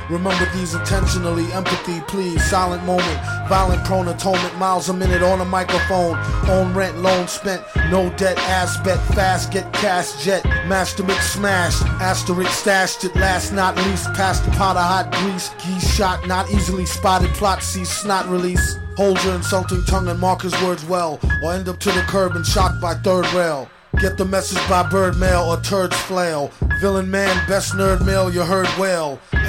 Remember these intentionally, empathy, please. Silent moment, violent prone atonement, miles a minute on a microphone. Own rent, loan spent, no debt, ass bet, fast, get cash, jet. Master mix smashed, asterisk stashed it last not least. Past the pot of hot grease, geese shot, not easily spotted, plot cease, snot release. Hold your insulting tongue and mark his words well, or end up to the curb and shocked by third rail. Get the message by bird mail or turds flail. Villain man, best nerd mail you heard well.